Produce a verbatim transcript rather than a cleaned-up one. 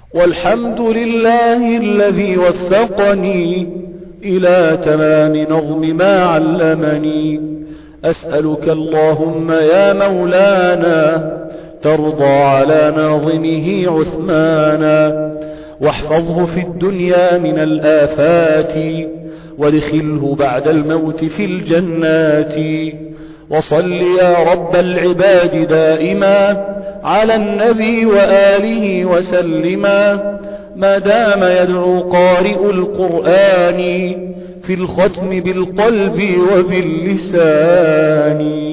والحمد لله الذي وفقني إلى تمام نظم ما علمني. أسألك اللهم يا مولانا ترضى على ناظمه عثمانا، واحفظه في الدنيا من الآفات، وادخله بعد الموت في الجنات. وصل يا رب العباد دائما على النبي وآله وسلما، ما دام يدعو قارئ القرآن في الختم بالقلب وباللسان.